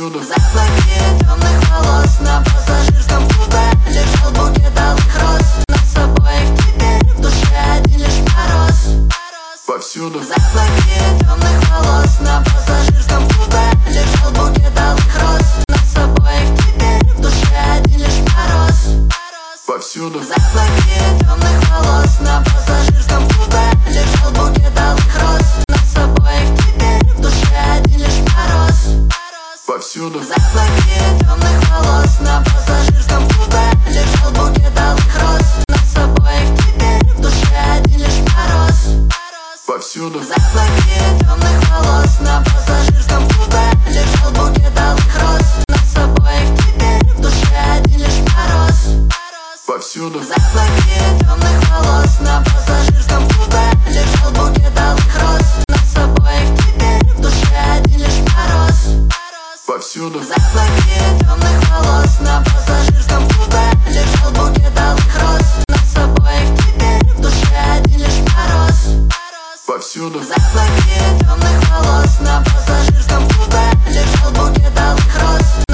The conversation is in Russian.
повсюду. В запахе темных волос на пассажирском купе лежал букет алых роз. Нас обоих теперь в душе один лишь мороз. Повсюду. В запахе темных волос на пассажирском купе лежал букет алых роз. Нас обоих теперь в душе один лишь мороз. Повсюду. В запахе темных волос на пассажирском купе лежал букет алых роз. Нас обоих теперь в душе один лишь мороз. Повсюду. В запахе темных волос на пассажирском купе лежал букет алых роз. Нас обоих теперь в душе один лишь мороз. Повсюду. В запахе темных волос на пассажирском купе лежал букет алых роз. Нас обоих теперь в душе один лишь мороз. Повсюду. В запахе темных волос на пассажирском купе лежал букет алых роз. Нас обоих теперь в душе один лишь мороз. Повсюду. В запахе темных волос на пассажирском купе лежал букет алых роз. Нас обоих теперь в душе один лишь мороз. Повсюду. В запахе темных волос на пассажирском купе лежал букет алых роз.